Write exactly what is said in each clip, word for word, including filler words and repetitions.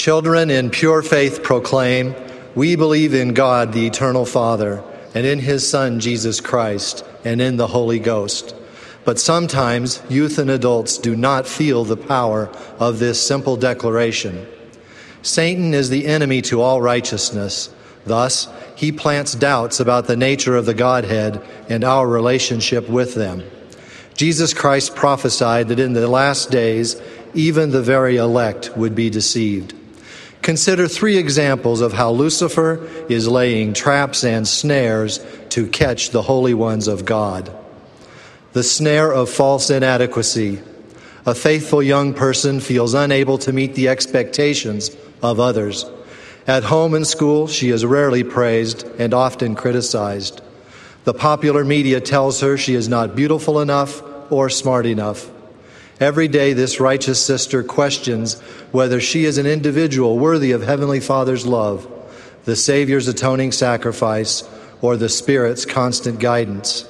Children in pure faith proclaim, we believe in God, the eternal Father, and in his Son, Jesus Christ, and in the Holy Ghost. But sometimes youth and adults do not feel the power of this simple declaration. Satan is the enemy to all righteousness. Thus, he plants doubts about the nature of the Godhead and our relationship with them. Jesus Christ prophesied that in the last days, even the very elect would be deceived. Consider three examples of how Lucifer is laying traps and snares to catch the holy ones of God. The snare of false inadequacy. A faithful young person feels unable to meet the expectations of others. At home and school, she is rarely praised and often criticized. The popular media tells her she is not beautiful enough or smart enough. Every day, this righteous sister questions whether she is an individual worthy of Heavenly Father's love, the Savior's atoning sacrifice, or the Spirit's constant guidance.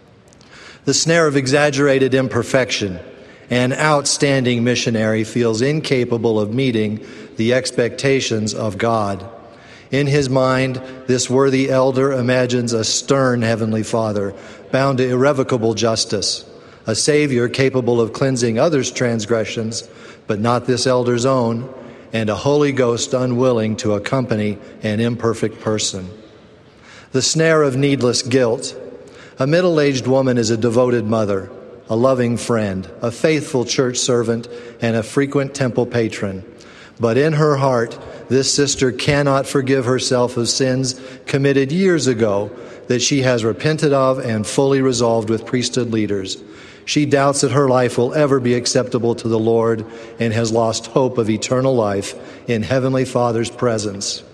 The snare of exaggerated imperfection. An outstanding missionary feels incapable of meeting the expectations of God. In his mind, this worthy elder imagines a stern Heavenly Father, bound to irrevocable justice, a Savior capable of cleansing others' transgressions, but not this elder's own, and a Holy Ghost unwilling to accompany an imperfect person. The snare of needless guilt. A middle-aged woman is a devoted mother, a loving friend, a faithful church servant, and a frequent temple patron. But in her heart, this sister cannot forgive herself of sins committed years ago that she has repented of and fully resolved with priesthood leaders. She doubts that her life will ever be acceptable to the Lord and has lost hope of eternal life in Heavenly Father's presence.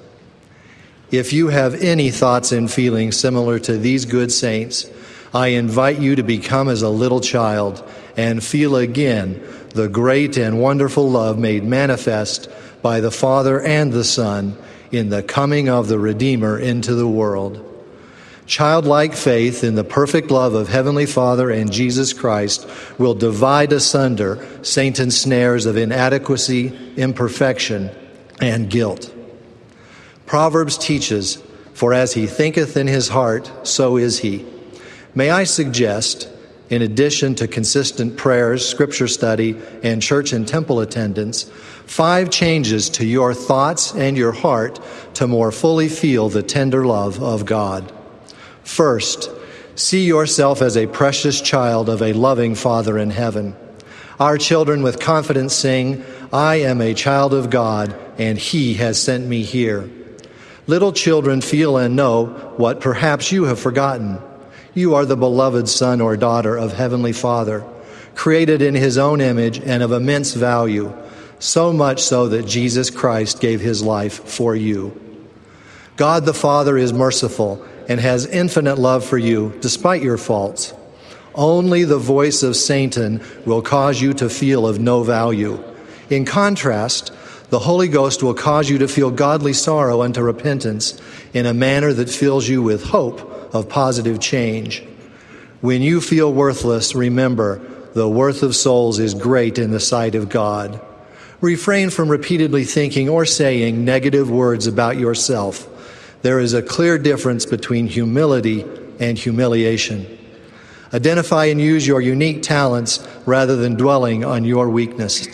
If you have any thoughts and feelings similar to these good saints, I invite you to become as a little child and feel again the great and wonderful love made manifest by the Father and the Son in the coming of the Redeemer into the world. Childlike faith in the perfect love of Heavenly Father and Jesus Christ will divide asunder Satan's snares of inadequacy, imperfection, and guilt. Proverbs teaches, "For as he thinketh in his heart, so is he." May I suggest, in addition to consistent prayers, scripture study, and church and temple attendance, five changes to your thoughts and your heart to more fully feel the tender love of God. First, see yourself as a precious child of a loving Father in heaven. Our children with confidence sing, "I am a child of God, and He has sent me here." Little children feel and know what perhaps you have forgotten. You are the beloved son or daughter of Heavenly Father, created in His own image and of immense value, so much so that Jesus Christ gave His life for you. God the Father is merciful and has infinite love for you despite your faults. Only the voice of Satan will cause you to feel of no value. In contrast, the Holy Ghost will cause you to feel godly sorrow unto repentance in a manner that fills you with hope of positive change. When you feel worthless, remember, the worth of souls is great in the sight of God. Refrain from repeatedly thinking or saying negative words about yourself. There is a clear difference between humility and humiliation. Identify and use your unique talents rather than dwelling on your weakness.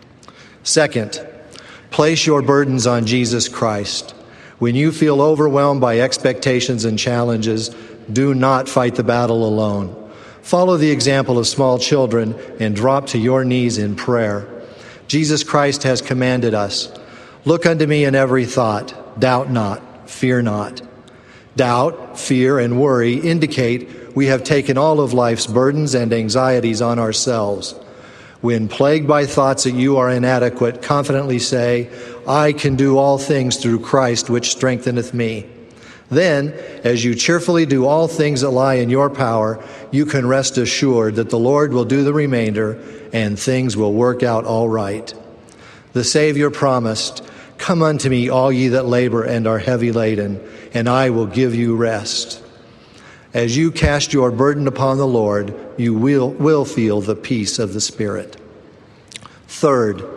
Second, place your burdens on Jesus Christ. When you feel overwhelmed by expectations and challenges, do not fight the battle alone. Follow the example of small children and drop to your knees in prayer. Jesus Christ has commanded us, "Look unto me in every thought, doubt not, fear not." Doubt, fear, and worry indicate we have taken all of life's burdens and anxieties on ourselves. When plagued by thoughts that you are inadequate, confidently say, "I can do all things through Christ which strengtheneth me." Then, as you cheerfully do all things that lie in your power, you can rest assured that the Lord will do the remainder and things will work out all right. The Savior promised, "Come unto me, all ye that labor and are heavy laden, and I will give you rest." As you cast your burden upon the Lord, you will, will feel the peace of the Spirit. Third,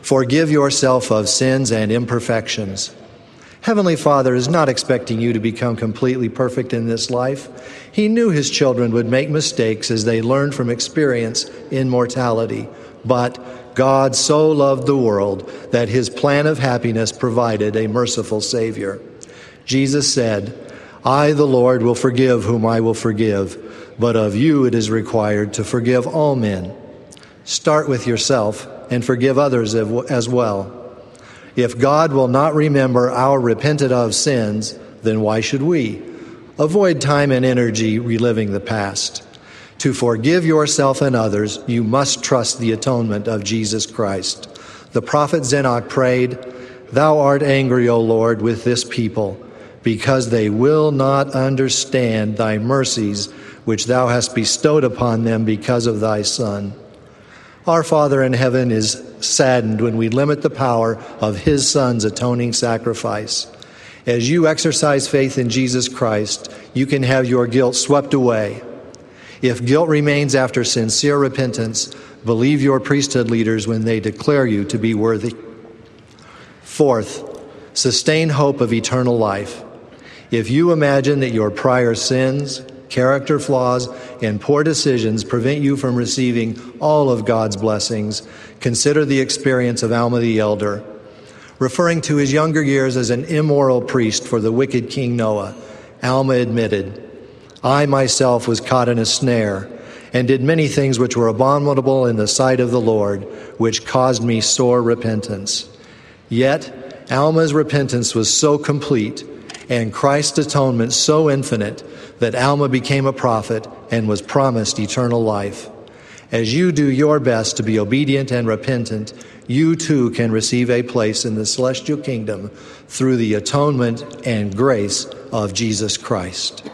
Forgive yourself of sins and imperfections. Heavenly Father is not expecting you to become completely perfect in this life. He knew his children would make mistakes as they learned from experience in mortality. But God so loved the world that his plan of happiness provided a merciful Savior. Jesus said, I, the Lord, will forgive whom I will forgive, but of you it is required to forgive all men. Start with yourself and forgive others as well. If God will not remember our repented of sins, then why should we? Avoid time and energy reliving the past. To forgive yourself and others, you must trust the atonement of Jesus Christ. The prophet Zenoch prayed, Thou art angry, O Lord, with this people, because they will not understand thy mercies, which thou hast bestowed upon them because of thy Son. Our Father in heaven is saddened when we limit the power of his Son's atoning sacrifice. As you exercise faith in Jesus Christ, you can have your guilt swept away. If guilt remains after sincere repentance, believe your priesthood leaders when they declare you to be worthy. Fourth, sustain hope of eternal life. If you imagine that your prior sins, character flaws, and poor decisions prevent you from receiving all of God's blessings, consider the experience of Alma the Elder. Referring to his younger years as an immoral priest for the wicked King Noah, Alma admitted, I myself was caught in a snare and did many things which were abominable in the sight of the Lord, which caused me sore repentance. Yet Alma's repentance was so complete and Christ's atonement so infinite that Alma became a prophet and was promised eternal life. As you do your best to be obedient and repentant, you too can receive a place in the celestial kingdom through the atonement and grace of Jesus Christ.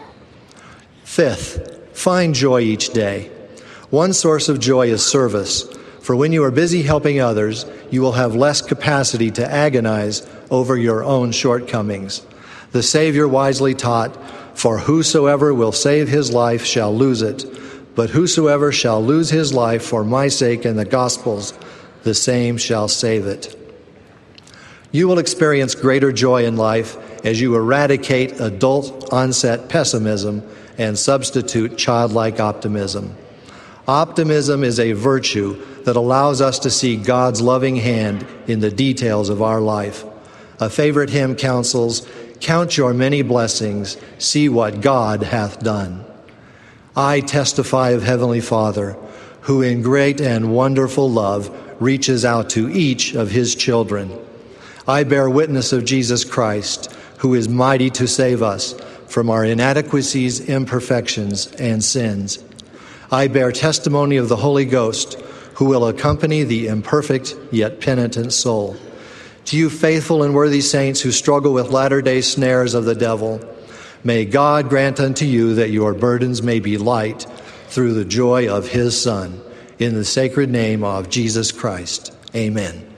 Fifth, find joy each day. One source of joy is service, for when you are busy helping others, you will have less capacity to agonize over your own shortcomings. The Savior wisely taught, For whosoever will save his life shall lose it, but whosoever shall lose his life for my sake and the gospel's, the same shall save it. You will experience greater joy in life as you eradicate adult-onset pessimism and substitute childlike optimism. Optimism is a virtue that allows us to see God's loving hand in the details of our life. A favorite hymn counsels, Count your many blessings, see what God hath done. I testify of Heavenly Father, who in great and wonderful love reaches out to each of his children. I bear witness of Jesus Christ, who is mighty to save us from our inadequacies, imperfections, and sins. I bear testimony of the Holy Ghost, who will accompany the imperfect yet penitent soul. To you faithful and worthy saints who struggle with latter-day snares of the devil, may God grant unto you that your burdens may be light through the joy of his Son. In the sacred name of Jesus Christ. Amen.